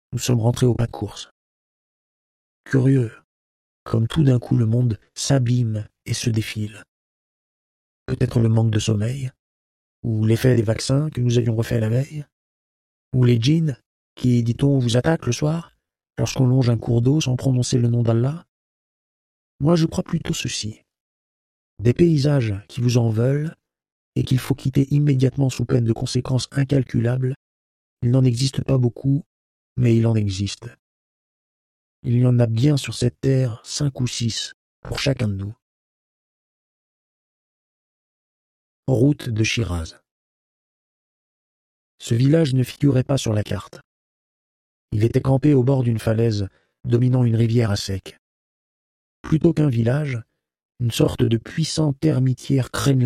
nous sommes rentrés au pas de course. Curieux, comme tout d'un coup le monde s'abîme et se défile. Peut-être le manque de sommeil, ou l'effet des vaccins que nous avions refaits la veille, ou les djinns qui, dit-on, vous attaquent le soir, lorsqu'on longe un cours d'eau sans prononcer le nom d'Allah. Moi je crois plutôt ceci. Des paysages qui vous en veulent et qu'il faut quitter immédiatement sous peine de conséquences incalculables. Il n'en existe pas beaucoup, mais il en existe. Il y en a bien sur cette terre 5 ou 6 pour chacun de nous. Route de Shiraz. Ce village ne figurait pas sur la carte. Il était campé au bord d'une falaise, dominant une rivière à sec. Plutôt qu'un village, une sorte de puissante termitière crénelée